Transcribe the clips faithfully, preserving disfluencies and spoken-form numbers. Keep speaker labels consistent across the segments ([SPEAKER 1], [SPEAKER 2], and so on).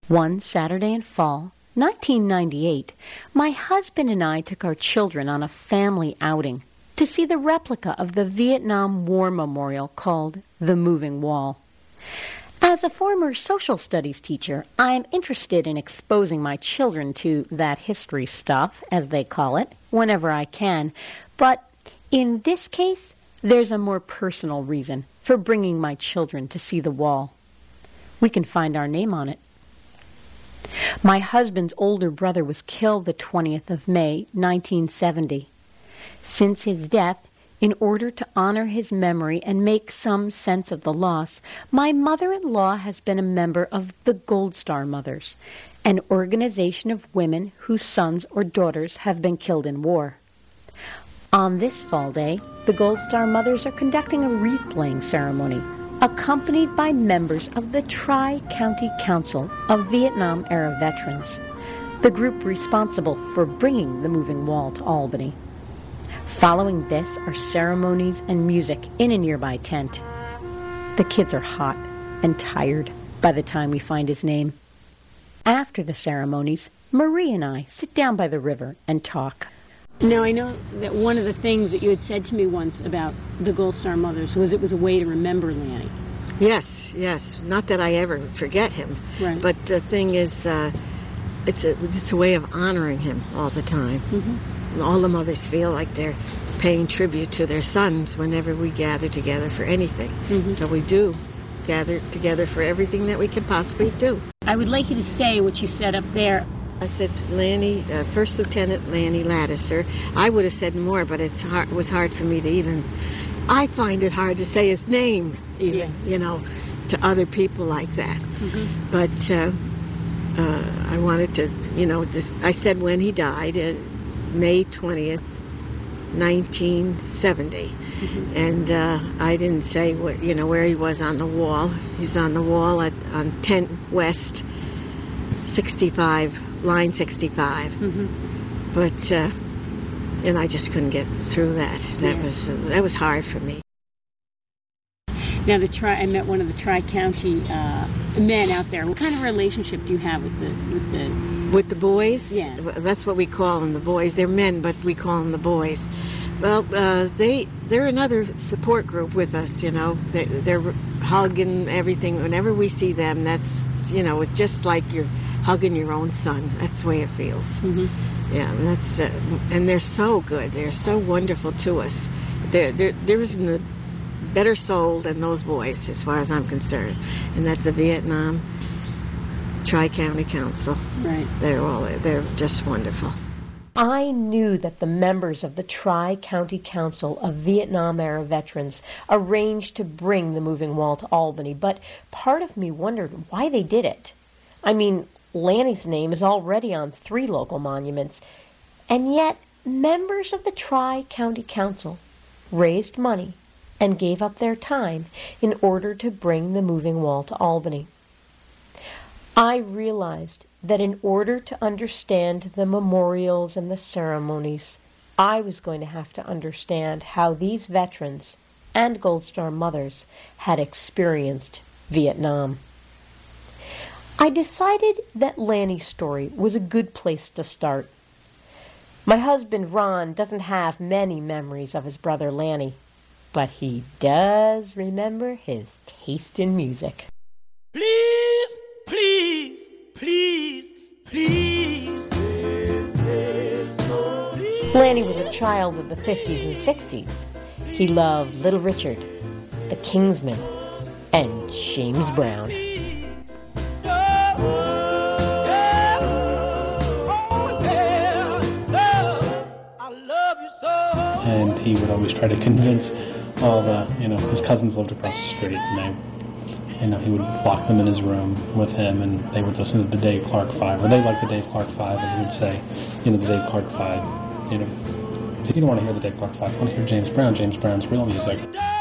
[SPEAKER 1] One Saturday in fall, nineteen ninety-eight, my husband and I took our children on a family outing to see the replica of the Vietnam War Memorial called the Moving Wall. As a former social studies teacher, I am interested in exposing my children to that history stuff, as they call it, whenever I can. But in this case, there's a more personal reason for bringing my children to see the wall. We can find our name on it. My husband's older brother was killed the twentieth of May, nineteen seventy. Since his death, in order to honor his memory and make some sense of the loss, my mother-in-law has been a member of the Gold Star Mothers, an organization of women whose sons or daughters have been killed in war. On this fall day, the Gold Star Mothers are conducting a wreath-laying ceremony, accompanied by members of the Tri-County Council of Vietnam-era Veterans, the group responsible for bringing the moving wall to Albany. Following this are ceremonies and music in a nearby tent. The kids are hot and tired by the time we find his name. After the ceremonies, Marie and I sit down by the river and talk.
[SPEAKER 2] Now, I know that one of the things that you had said to me once about the Gold Star Mothers was it was a way to remember Lanny.
[SPEAKER 3] Yes, yes. Not that I ever forget him.
[SPEAKER 2] Right.
[SPEAKER 3] But the thing is, uh, it's, a, it's a way of honoring him all the time.
[SPEAKER 2] Mm-hmm.
[SPEAKER 3] All the mothers feel like they're paying tribute to their sons whenever we gather together for anything.
[SPEAKER 2] Mm-hmm.
[SPEAKER 3] So we do gather together for everything that we can possibly do.
[SPEAKER 2] I would like you to say what you said up there.
[SPEAKER 3] I said Lanny, uh, First Lieutenant Lanny Laddiser. I would have said more, but it's hard, it was hard for me to even... I find it hard to say his name, even,
[SPEAKER 2] yeah.
[SPEAKER 3] you know, to other people like that.
[SPEAKER 2] Mm-hmm.
[SPEAKER 3] But uh, uh, I wanted to, you know, this, I said when he died, uh, May twentieth, nineteen seventy.
[SPEAKER 2] Mm-hmm.
[SPEAKER 3] And uh, I didn't say, what, you know, where he was on the wall. He's on the wall at on tenth West, sixty-five, line sixty-five.
[SPEAKER 2] Mm-hmm.
[SPEAKER 3] But, uh, and I just couldn't get through that. That
[SPEAKER 2] yeah.
[SPEAKER 3] was uh, that was hard for me.
[SPEAKER 2] Now, the tri- I met one of the Tri-County uh, men out there. What kind of relationship do you have with the with the
[SPEAKER 3] with the boys?
[SPEAKER 2] Yeah,
[SPEAKER 3] that's what we call them, the boys. They're men, but we call them the boys. Well, uh, they they're another support group with us. You know, they, they're hugging everything. Whenever we see them, that's you know, it's just like you're hugging your own son. That's the way it feels.
[SPEAKER 2] Mm-hmm.
[SPEAKER 3] Yeah, and that's uh, and they're so good. They're so wonderful to us. There, there, there isn't a better soul than those boys, as far as I'm concerned. And that's the Vietnam Tri-County Council.
[SPEAKER 2] Right.
[SPEAKER 3] They're all they're just wonderful.
[SPEAKER 1] I knew that the members of the Tri-County Council of Vietnam-era Veterans arranged to bring the moving wall to Albany, but part of me wondered why they did it. I mean, Lanny's name is already on three local monuments, and yet members of the Tri-County Council raised money and gave up their time in order to bring the moving wall to Albany. I realized that in order to understand the memorials and the ceremonies, I was going to have to understand how these veterans and Gold Star mothers had experienced Vietnam. I decided that Lanny's story was a good place to start. My husband, Ron, doesn't have many memories of his brother Lanny, but he does remember his taste in music.
[SPEAKER 4] Please, please, please, please.
[SPEAKER 1] Lanny was a child of the fifties and sixties. He loved Little Richard, the Kingsmen, and James Brown.
[SPEAKER 5] And he would always try to convince all the, you know, his cousins lived across the street, and they, you know, he would lock them in his room with him, and they would listen to the Dave Clark Five, or they liked the Dave Clark Five, and he would say, you know, the Dave Clark Five, you know, if you don't want to hear the Dave Clark Five, you want to hear James Brown, James Brown's real music.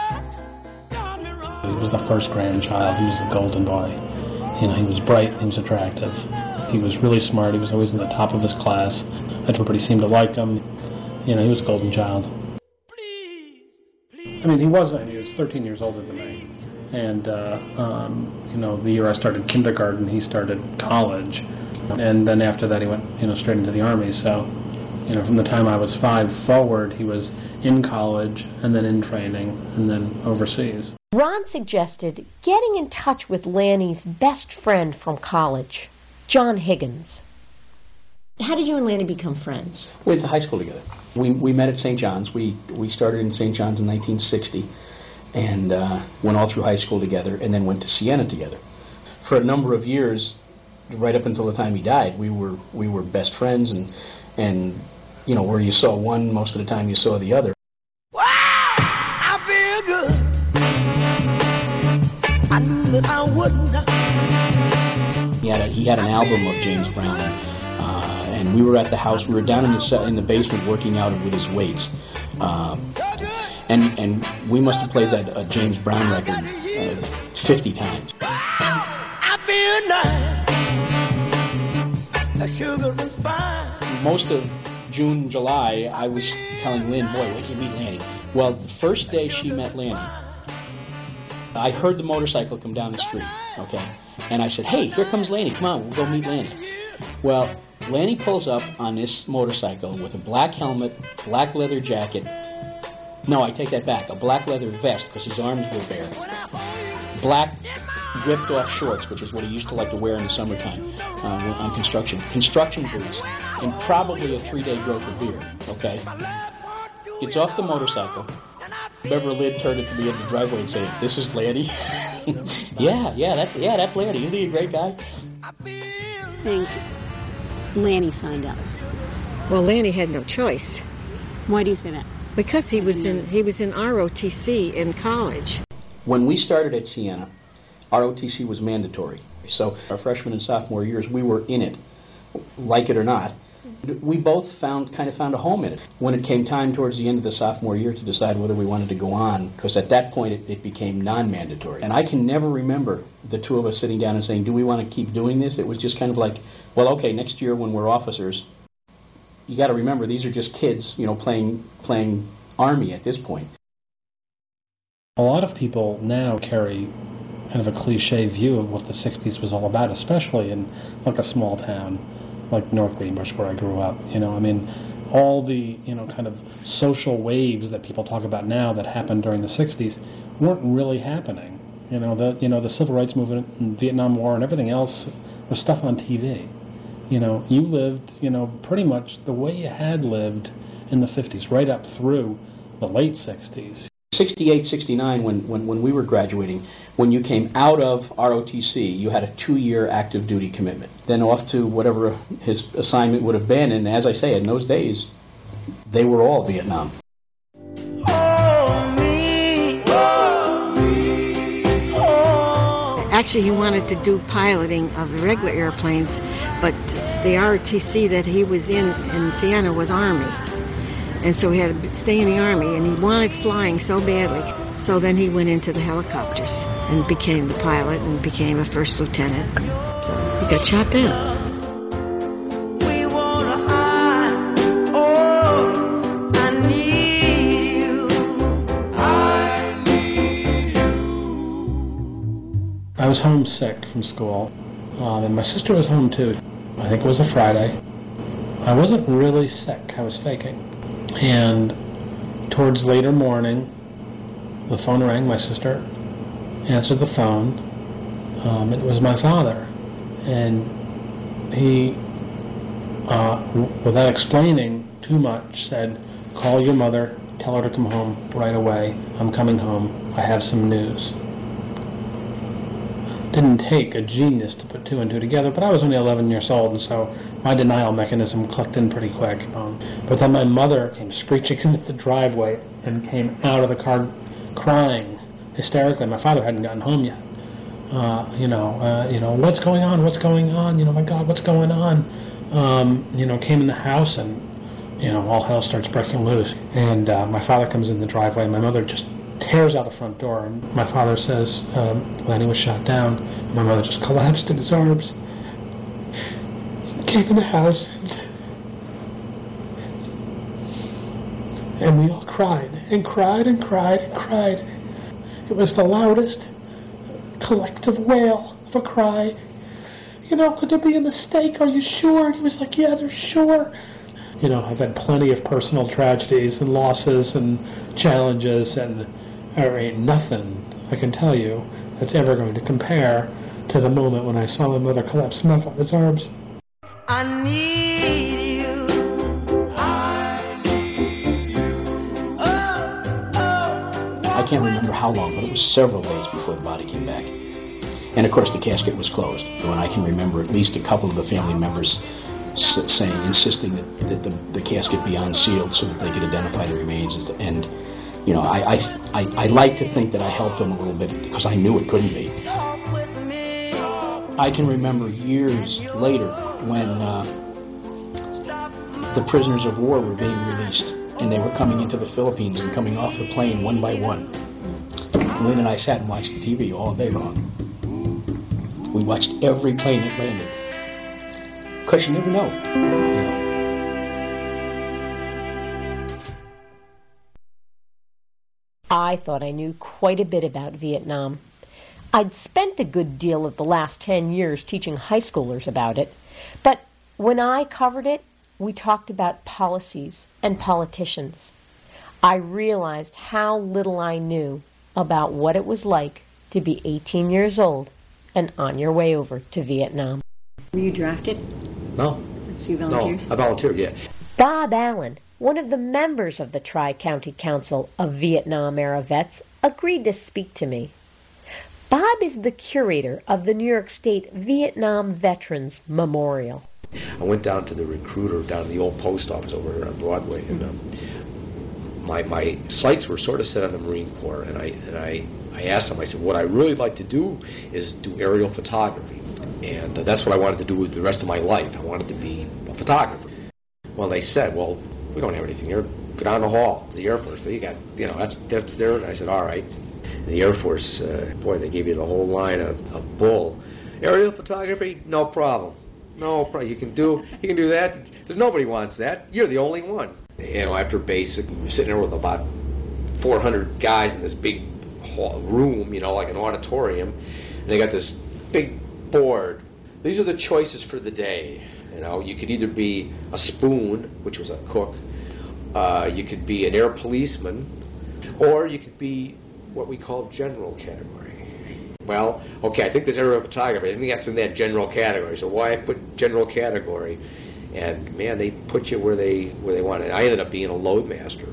[SPEAKER 5] He was the first grandchild. He was a golden boy. You know, he was bright, he was attractive. He was really smart. He was always in the top of his class. Everybody seemed to like him. You know, he was a golden child. I mean, he wasn't. He was thirteen years older than me. And, uh, um, you know, the year I started kindergarten, he started college. And then after that, he went, you know, straight into the Army. So, you know, from the time I was five forward, he was in college and then in training and then overseas.
[SPEAKER 1] Ron suggested getting in touch with Lanny's best friend from college, John Higgins. How did you and Lanny become friends?
[SPEAKER 6] We went to high school together. We we met at Saint John's. We we started in Saint John's in nineteen sixty and uh, went all through high school together and then went to Siena together. For a number of years, right up until the time he died, we were we were best friends, and and you know, where you saw one, most of the time you saw the other.
[SPEAKER 4] Wow, I feel good. I knew that I wouldn't.
[SPEAKER 6] He had a, he had an album of James Brown, uh, and we were at the house. We were down in the se- in the basement working out with his weights, uh, and and we must have played that uh, James Brown record uh, fifty times.
[SPEAKER 4] I feel nice, a sugar and spice.
[SPEAKER 6] Most of June, July, I was telling Lynn, boy, wait till you meet Lanny. Well, the first day she met Lanny, I heard the motorcycle come down the street, okay? And I said, hey, here comes Lanny. Come on, we'll go meet Lanny. Well, Lanny pulls up on this motorcycle with a black helmet, black leather jacket. No, I take that back. A black leather vest, because his arms were bare. Black ripped-off shorts, which is what he used to like to wear in the summertime uh, on construction. Construction boots, and probably a three-day growth of beer, okay? Gets off the motorcycle. Remember, Lynn turned it to me in the driveway and said, this is Lanny? yeah, yeah, that's yeah, that's Lanny. Isn't he a great guy?
[SPEAKER 2] Thank you. Lanny signed up.
[SPEAKER 3] Well, Lanny had no choice
[SPEAKER 2] Why do you say that?
[SPEAKER 3] because he was in he was in R O T C in college.
[SPEAKER 6] When we started at Siena, R O T C was mandatory. So our freshman and sophomore years, we were in it, like it or not. We both found kind of found a home in it. When it came time towards the end of the sophomore year to decide whether we wanted to go on, because at that point it, it became non-mandatory. And I can never remember the two of us sitting down and saying, do we want to keep doing this? It was just kind of like, well, okay, next year when we're officers, you got to remember these are just kids, you know, playing playing Army at this point.
[SPEAKER 5] A lot of people now carry kind of a cliche view of what the sixties was all about, especially in like a small town like North Greenbush where I grew up. You know, I mean, all the, you know, kind of social waves that people talk about now that happened during the sixties weren't really happening. You know, the you know the civil rights movement and Vietnam War and everything else was stuff on T V. You know, you lived, you know, pretty much the way you had lived in the fifties, right up through the late sixties.
[SPEAKER 6] sixty-eight, sixty-nine, when, when, when we were graduating, when you came out of R O T C, you had a two-year active duty commitment. Then off to whatever his assignment would have been, and as I say, in those days, they were all Vietnam.
[SPEAKER 4] Oh, me, oh, me, oh.
[SPEAKER 3] Actually, he wanted to do piloting of the regular airplanes, but the R O T C that he was in in Siena was Army. And so he had to stay in the Army, and he wanted flying so badly. So then he went into the helicopters and became the pilot and became a first lieutenant. So he got shot down.
[SPEAKER 4] We wanna hide. Oh, I need you. I need you.
[SPEAKER 5] I was homesick from school, um, and my sister was home too. I think it was a Friday. I wasn't really sick, I was faking. And towards later morning, the phone rang. My sister answered the phone, um, and it was my father. And he, uh, without explaining too much, said, call your mother, tell her to come home right away. I'm coming home. I have some news. Didn't take a genius to put two and two together, but I was only eleven years old, and so my denial mechanism clicked in pretty quick. Um, but then my mother came screeching into the driveway and came out of the car crying hysterically. My father hadn't gotten home yet. Uh, you know, uh, you know, what's going on? What's going on? You know, my God, what's going on? Um, you know, came in the house, and you know, all hell starts breaking loose. And uh, my father comes in the driveway, and my mother just tears out the front door, and my father says, um, Lanny was shot down. And my mother just collapsed in his arms, came in the house, and, and we all cried, and cried, and cried, and cried. It was the loudest, collective wail of a cry. You know, could there be a mistake? Are you sure? And he was like, yeah, they're sure. You know, I've had plenty of personal tragedies and losses and challenges, and there ain't nothing, I can tell you, that's ever going to compare to the moment when I saw my mother collapse in my father's arms.
[SPEAKER 4] I need you. I need you. Oh, oh.
[SPEAKER 6] I can't remember how long, but it was several days before the body came back. And of course the casket was closed. And I can remember at least a couple of the family members s- saying, insisting that, that the, the casket be unsealed so that they could identify the remains. And, you know, I, I, I, I like to think that I helped them a little bit because I knew it couldn't be. I can remember years later when uh, the prisoners of war were being released and they were coming into the Philippines and coming off the plane one by one. Lynn and I sat and watched the T V all day long. We watched every plane that landed. Because you never know. You know.
[SPEAKER 1] I thought I knew quite a bit about Vietnam. I'd spent a good deal of the last ten years teaching high schoolers about it, but when I covered it, we talked about policies and politicians. I realized how little I knew about what it was like to be eighteen years old and on your way over to Vietnam.
[SPEAKER 2] Were you drafted?
[SPEAKER 7] No.
[SPEAKER 2] So you volunteered?
[SPEAKER 7] No, I volunteered, yeah.
[SPEAKER 1] Bob Allen, one of the members of the Tri-County Council of Vietnam-era vets, agreed to speak to me. Bob is the curator of the New York State Vietnam Veterans Memorial.
[SPEAKER 7] I went down to the recruiter down at the old post office over here on Broadway, and um, my my sights were sort of set on the Marine Corps, and I and I, I asked them, I said, what I really like to do is do aerial photography, and uh, that's what I wanted to do with the rest of my life. I wanted to be a photographer. Well, they said, well, we don't have anything here. Go down the hall to the Air Force. You got, you know, that's that's there. And I said, all right. And the Air Force, uh, boy, they gave you the whole line of, of bull. Aerial photography, no problem. No problem. You can do you can do that. There's nobody wants that. You're the only one. You know, after basic, you're sitting there with about four hundred guys in this big hall, room, you know, like an auditorium, and they got this big board. These are the choices for the day. You know, you could either be a spoon, which was a cook, uh, you could be an air policeman, or you could be what we call general category. Well, okay, I think there's aerial photography. I think that's in that general category. So why put general category? And man, they put you where they where they wanted. I ended up being a loadmaster,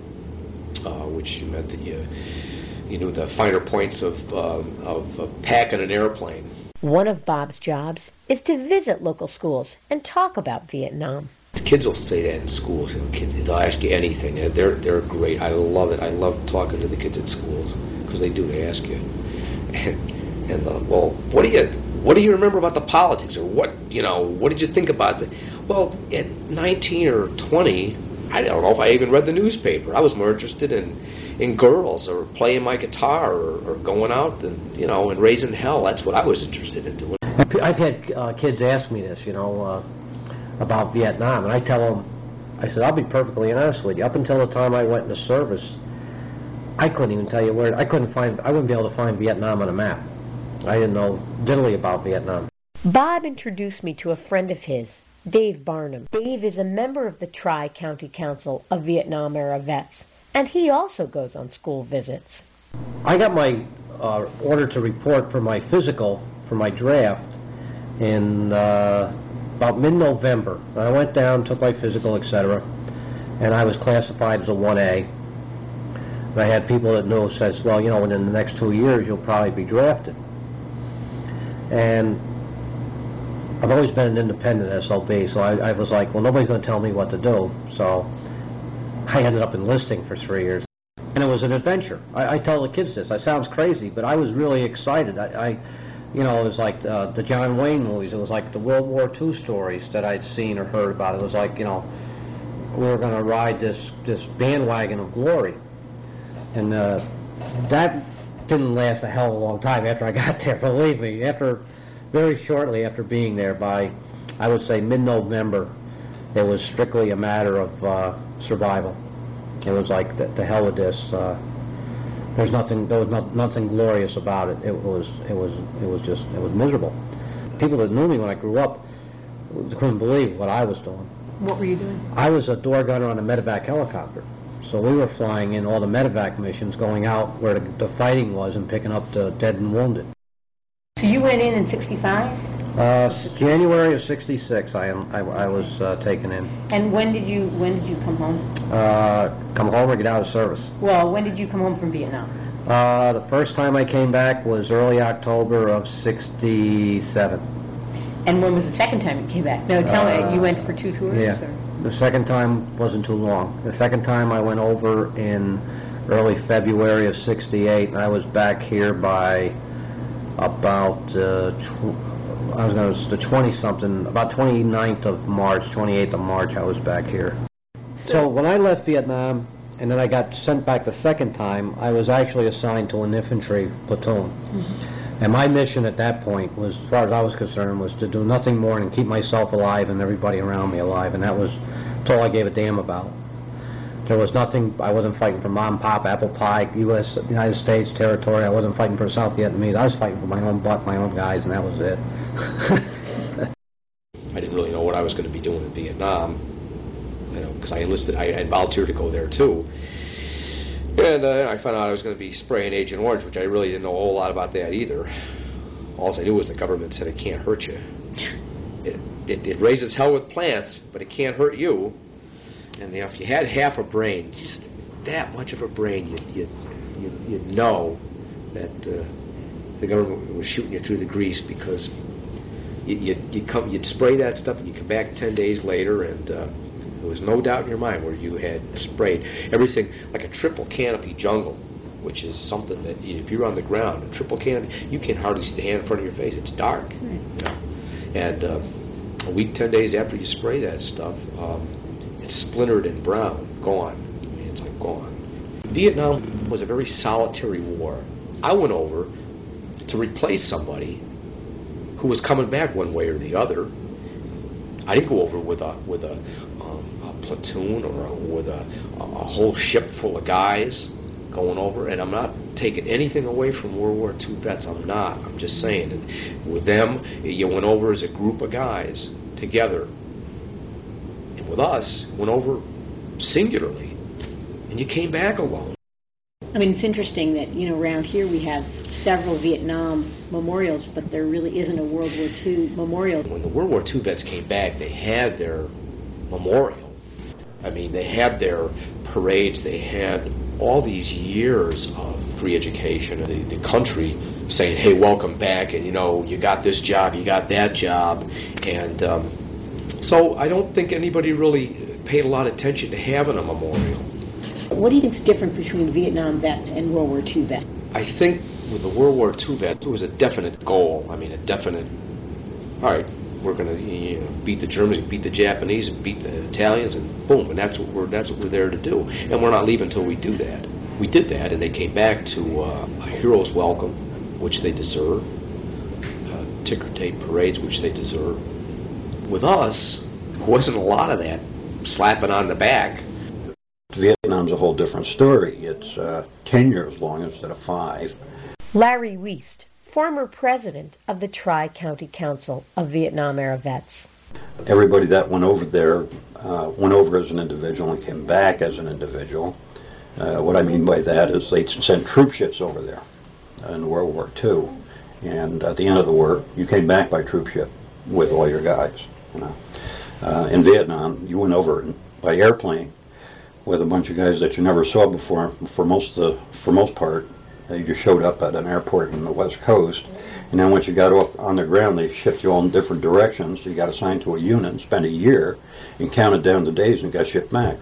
[SPEAKER 7] uh, which meant that you you knew the finer points of um, of, of packing an airplane.
[SPEAKER 1] One of Bob's jobs is to visit local schools and talk about Vietnam.
[SPEAKER 7] Kids will say that in schools. You know, kids, they'll ask you anything. They're they're great. I love it. I love talking to the kids at schools because they do. They ask you, and, and uh, well, what do you what do you remember about the politics, or what you know? What did you think about it? Well, at nineteen or twenty, I don't know if I even read the newspaper. I was more interested in in girls or playing my guitar or, or going out and you know and raising hell. That's what I was interested in doing.
[SPEAKER 8] I've had uh, kids ask me this, you know. Uh, about Vietnam, and I tell them, I said, I'll be perfectly honest with you, up until the time I went into service, I couldn't even tell you where, I couldn't find, I wouldn't be able to find Vietnam on a map. I didn't know diddly about Vietnam.
[SPEAKER 1] Bob introduced me to a friend of his, Dave Barnum. Dave is a member of the Tri-County Council of Vietnam-era vets, and he also goes on school visits.
[SPEAKER 8] I got my uh, order to report for my physical, for my draft, in uh, about mid-November. I went down, took my physical, et cetera, and I was classified as a one A. And I had people that knew, says, well, you know, within the next two years, you'll probably be drafted. And I've always been an independent S O B, so I, I was like, well, nobody's going to tell me what to do. So I ended up enlisting for three years. And it was an adventure. I, I tell the kids this. It sounds crazy, but I was really excited. I, I You know, it was like uh, the John Wayne movies. It was like the World War Two stories that I'd seen or heard about. It was like, you know, we were going to ride this, this bandwagon of glory. And uh, that didn't last a hell of a long time after I got there, believe me. After, very shortly after being there, by, I would say, mid-November, it was strictly a matter of uh, survival. It was like, the, the hell with this. Uh, There's nothing. There was not, nothing glorious about it. It was. It was. It was just. It was miserable. People that knew me when I grew up couldn't believe what I was doing.
[SPEAKER 2] What were you doing?
[SPEAKER 8] I was a door gunner on a medevac helicopter. So we were flying in all the medevac missions, going out where the, the fighting was and picking up the dead and wounded.
[SPEAKER 2] So you went in in sixty-five?
[SPEAKER 8] Uh, January of sixty-six, I am. I, I was uh, taken in.
[SPEAKER 2] And when did you when did you come home?
[SPEAKER 8] Uh, come home or get out of service.
[SPEAKER 2] Well, when did you come home from Vietnam?
[SPEAKER 8] Uh, the first time I came back was early October of sixty-seven.
[SPEAKER 2] And when was the second time you came back? No, tell
[SPEAKER 8] Uh,
[SPEAKER 2] me. You went for two tours?
[SPEAKER 8] Yeah.
[SPEAKER 2] Or?
[SPEAKER 8] The second time wasn't too long. The second time I went over in early February of sixty-eight, and I was back here by about, uh, tw- I was going to, the twenty-something, about twenty-ninth of March, twenty-eighth of March, I was back here. So when I left Vietnam, and then I got sent back the second time, I was actually assigned to an infantry platoon. Mm-hmm. And my mission at that point was, as far as I was concerned, was to do nothing more than keep myself alive and everybody around me alive, and that was that's all I gave a damn about. There was nothing, I wasn't fighting for mom, pop, apple pie, U S, United States territory. I wasn't fighting for South Vietnamese. I was fighting for my own butt, my own guys, and that was it.
[SPEAKER 7] I didn't really know what I was going to be doing in Vietnam, you know, because I enlisted, I had volunteered to go there too. And uh, I found out I was going to be spraying Agent Orange, which I really didn't know a whole lot about that either. All I knew was the government said it can't hurt you. It, it, it raises hell with plants, but it can't hurt you. And you know, if you had half a brain, just that much of a brain, you'd, you'd, you'd, you'd know that uh, the government was shooting you through the grease, because you, you'd, you'd, come, you'd spray that stuff and you come back ten days later, and uh, there was no doubt in your mind where you had sprayed everything like a triple canopy jungle, which is something that if you're on the ground, a triple canopy, you can hardly see the hand in front of your face. It's dark. Right. You know? And uh, a week, ten days after you spray that stuff, um, it's splintered and brown, gone. I mean, it's like gone. Vietnam was a very solitary war. I went over to replace somebody who was coming back one way or the other. I didn't go over with a with a, um, a platoon or a, with a, a whole ship full of guys going over. And I'm not taking anything away from World War Two vets. I'm not. I'm just saying. And with them, you went over as a group of guys together. And with us, went over singularly. And you came back alone.
[SPEAKER 2] I mean, it's interesting that, you know, around here we have several Vietnam memorials, but there really isn't a World War Two memorial.
[SPEAKER 7] When the World War Two vets came back, they had their memorial. I mean, they had their parades. They had all these years of free education. The, the country saying, hey, welcome back, and, you know, you got this job, you got that job. And um, so I don't think anybody really paid a lot of attention to having a memorial.
[SPEAKER 2] What do you think is different between Vietnam vets and World War Two vets?
[SPEAKER 7] I think with the World War Two vet, there was a definite goal. I mean, a definite, all right, we're going to you know, beat the Germans, beat the Japanese, and beat the Italians, and boom, and that's what we're that's what we're there to do. And we're not leaving until we do that. We did that, and they came back to uh, a hero's welcome, which they deserve, uh, ticker tape parades, which they deserve. With us, there wasn't a lot of that slapping on the back.
[SPEAKER 9] Vietnam's a whole different story. It's uh, ten years long instead of five.
[SPEAKER 1] Larry Wiest, former president of the Tri-County Council of Vietnam-era Vets.
[SPEAKER 9] Everybody that went over there uh, went over as an individual and came back as an individual. Uh, what I mean by that is they sent troop ships over there in World War Two, and at the end of the war, you came back by troop ship with all your guys. You know, uh, in Vietnam, you went over by airplane with a bunch of guys that you never saw before. For most of the, for most part, they just showed up at an airport in the West Coast, and then once you got off on the ground, they shipped you all in different directions. You got assigned to a unit and spent a year and counted down the days and got shipped back.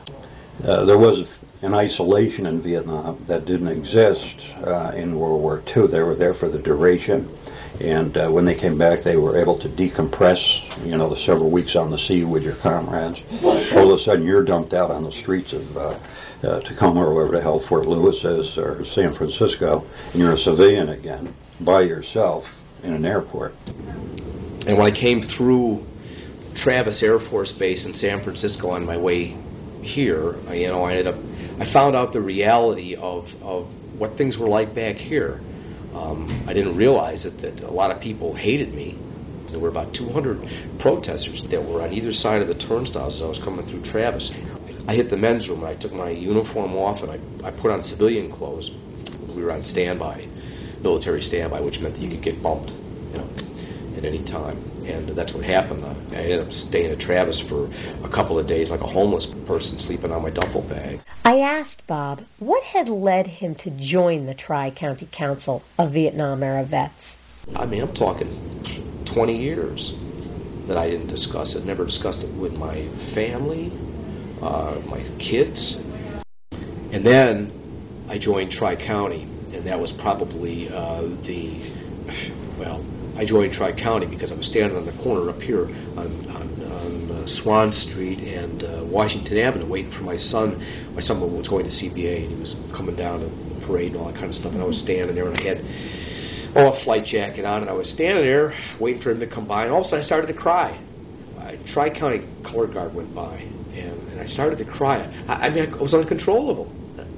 [SPEAKER 9] Uh, there was an isolation in Vietnam that didn't exist uh, in World War Two. They were there for the duration, and uh, when they came back, they were able to decompress, you know, the several weeks on the sea with your comrades. All of a sudden, you're dumped out on the streets of uh, uh, Tacoma or wherever the hell Fort Lewis is, or San Francisco, and you're a civilian again, by yourself in an airport.
[SPEAKER 7] And when I came through Travis Air Force Base in San Francisco on my way here, I, you know, I ended up, I found out the reality of, of what things were like back here. Um, I didn't realize that, that a lot of people hated me. There were about two hundred protesters that were on either side of the turnstiles as I was coming through Travis. I hit the men's room, and I took my uniform off, and I, I put on civilian clothes. We were on standby, military standby, which meant that you could get bumped, you know, at any time. And that's what happened. I ended up staying at Travis for a couple of days like a homeless person sleeping on my duffel bag.
[SPEAKER 1] I asked Bob what had led him to join the Tri-County Council of Vietnam-era Vets.
[SPEAKER 7] I mean, I'm talking twenty years that I didn't discuss it, never discussed it with my family, uh, my kids. And then I joined Tri-County, and that was probably uh, the, well, I joined Tri-County because I was standing on the corner up here on, on, on uh, Swan Street and uh, Washington Avenue waiting for my son. My son was going to C B A, and he was coming down to the parade and all that kind of stuff, and I was standing there, and I had oh, a flight jacket on, and I was standing there waiting for him to come by, and all of a sudden I started to cry. I, Tri-County color guard went by, and, and I started to cry. I, I mean, I was uncontrollable.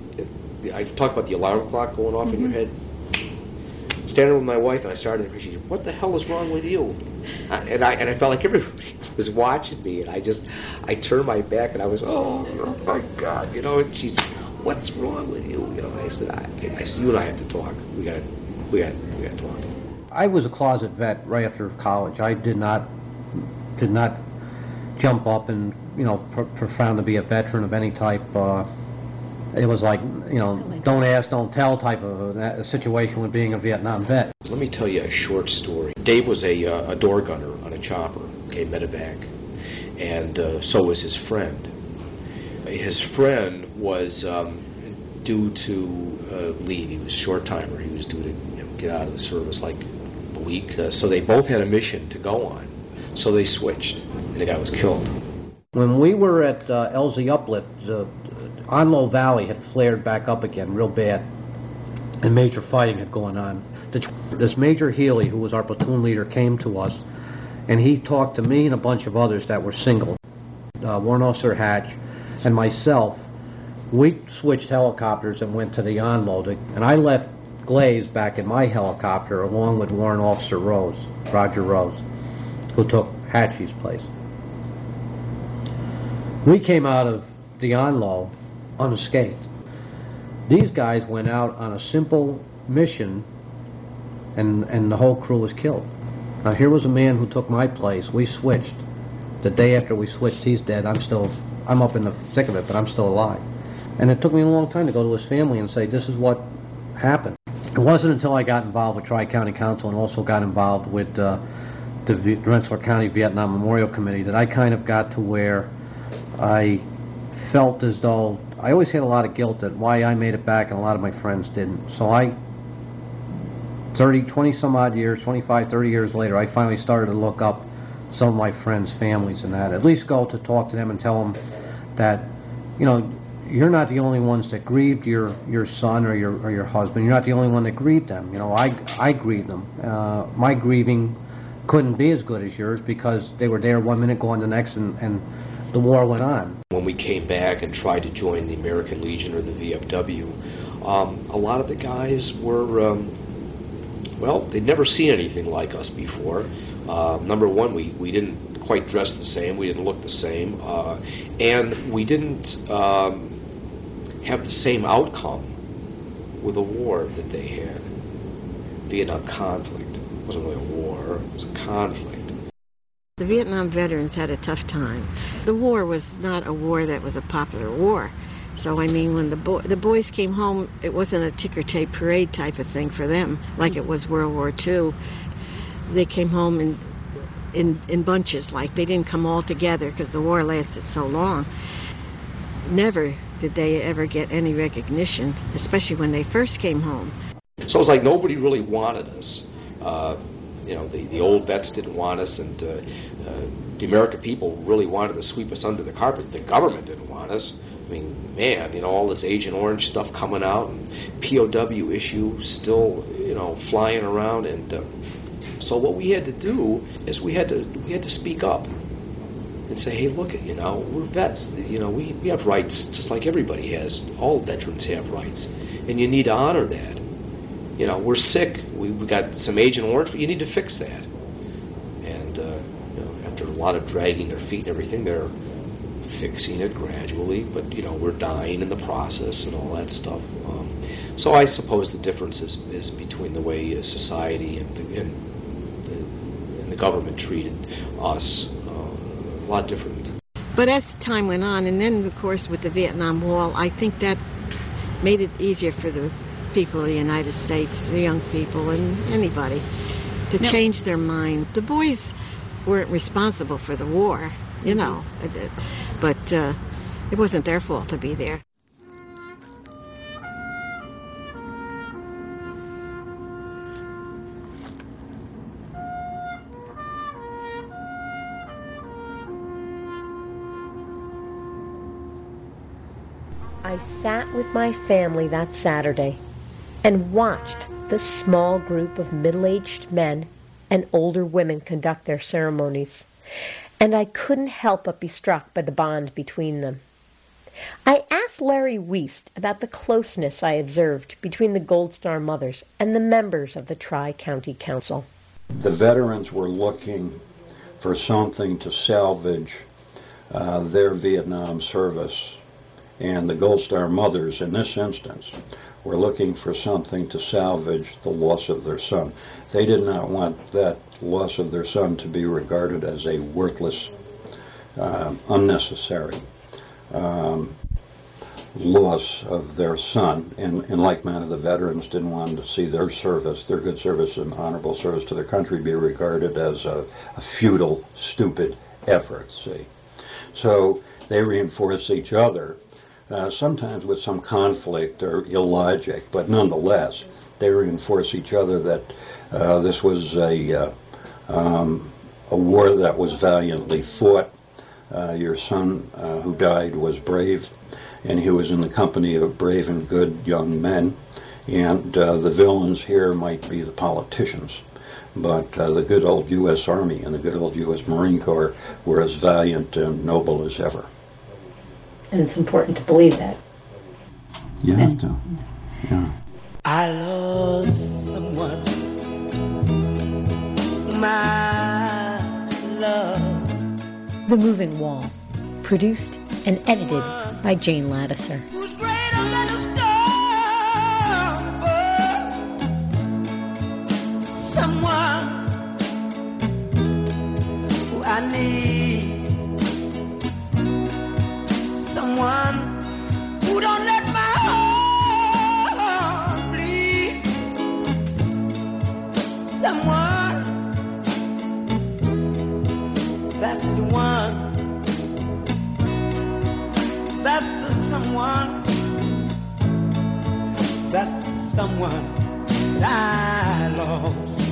[SPEAKER 7] I talk about the alarm clock going off mm-hmm. in your head. Standing with my wife, and I started to cry. She said, "What the hell is wrong with you?" And I and I felt like everybody was watching me, and I just I turned my back, and I was, oh, oh my God, you know. And she's, "What's wrong with you?" You know. And I said, I, I said, "You and I have to talk. We got, we got, we got to talk."
[SPEAKER 8] I was a closet vet right after college. I did not did not jump up and you know pr- profound to be a veteran of any type. Uh, It was like, you know, don't ask, don't tell type of a, a situation with being a Vietnam vet.
[SPEAKER 7] Let me tell you a short story. Dave was a, uh, a door gunner on a chopper, okay, medevac, and uh, so was his friend. His friend was um, due to uh, leave. He was a short-timer. He was due to you know, get out of the service like a week. Uh, so they both had a mission to go on. So they switched, and the guy was killed.
[SPEAKER 8] When we were at uh, L Z Uplet, uh, Onlo Valley had flared back up again real bad, and major fighting had gone on. This Major Healy, who was our platoon leader, came to us, and he talked to me and a bunch of others that were single, uh, Warrant Officer Hatch and myself. We switched helicopters and went to the Onlo, to, and I left Glaze back in my helicopter along with Warrant Officer Rose, Roger Rose, who took Hatchie's place. We came out of the Onlo unscathed. These guys went out on a simple mission, and and the whole crew was killed. Now here was a man who took my place. We switched. The day after we switched, he's dead. I'm still, I'm up in the thick of it, but I'm still alive. And it took me a long time to go to his family and say, this is what happened. It wasn't until I got involved with Tri-County Council and also got involved with uh, the v- Rensselaer County Vietnam Memorial Committee that I kind of got to where I felt as though I always had a lot of guilt at why I made it back and a lot of my friends didn't. So I, thirty, twenty some odd years, twenty-five, thirty years later, I finally started to look up some of my friends' families and that. At least go to talk to them and tell them that, you know, you're not the only ones that grieved your, your son or your or your husband. You're not the only one that grieved them. You know, I, I grieved them. Uh, my grieving couldn't be as good as yours because they were there one minute, going the next, and, and the war went on.
[SPEAKER 7] When we came back and tried to join the American Legion or the V F W, um, a lot of the guys were, um, well, they'd never seen anything like us before. Uh, number one, we, we didn't quite dress the same, we didn't look the same, uh, and we didn't um, have the same outcome with the war that they had. Vietnam conflict. It wasn't really a war, it was a conflict.
[SPEAKER 3] The Vietnam veterans had a tough time. The war was not a war that was a popular war. So, I mean, when the, bo- the boys came home, it wasn't a ticker tape parade type of thing for them, like it was World War Two. They came home in, in, in bunches, like they didn't come all together because the war lasted so long. Never did they ever get any recognition, especially when they first came home.
[SPEAKER 7] So it was like nobody really wanted us. Uh, you know, the, the old vets didn't want us, and uh, uh, the American people really wanted to sweep us under the carpet. The government didn't want us. I mean, man, you know, all this Agent Orange stuff coming out, and P O W issue still, you know, flying around, and uh, so what we had to do is we had to we had to speak up and say, hey, look, you know, we're vets. You know, we, we have rights just like everybody has. All veterans have rights. and you need to honor that. You know, we're sick. We, we got some Agent Orange, but you need to fix that. And uh, you know, after a lot of dragging their feet and everything, they're fixing it gradually. But you know, we're dying in the process and all that stuff. Um, so I suppose the difference is, is between the way uh, society and the, and, the, and the government treated us. Uh, a lot different.
[SPEAKER 3] But as time went on, and then of course with the Vietnam Wall, I think that made it easier for the people of the United States, the young people and anybody, to
[SPEAKER 2] No.
[SPEAKER 3] change their mind. The boys weren't responsible for the war, you know, but uh, it wasn't their fault to be there.
[SPEAKER 1] I sat with my family that Saturday and watched the small group of middle-aged men and older women conduct their ceremonies, and I couldn't help but be struck by the bond between them. I asked Larry Wiest about the closeness I observed between the Gold Star mothers and the members of the Tri-County Council.
[SPEAKER 9] The veterans were looking for something to salvage uh, their Vietnam service, and the Gold Star mothers, in this instance, were looking for something to salvage the loss of their son. They did not want that loss of their son to be regarded as a worthless, uh, unnecessary um, loss of their son. And in like manner, the veterans didn't want to see their service, their good service and honorable service to their country, be regarded as a, a futile, stupid effort, see. So they reinforce each other. Uh, sometimes with some conflict or illogic, but nonetheless, they reinforce each other that uh, this was a, uh, um, a war that was valiantly fought. Uh, your son uh, who died was brave, and he was in the company of brave and good young men, and uh, the villains here might be the politicians, but uh, the good old U S Army and the good old U S Marine Corps were as valiant and noble as ever.
[SPEAKER 1] And it's important to believe that.
[SPEAKER 9] You have to. Yeah.
[SPEAKER 4] I lost someone, my love.
[SPEAKER 1] The Moving Wall, produced and edited by Jane Lattiser.
[SPEAKER 4] Who's greater than a star? Someone who I need. Someone who don't let my heart bleed. Someone, that's the one. That's the someone. That's the someone that I lost.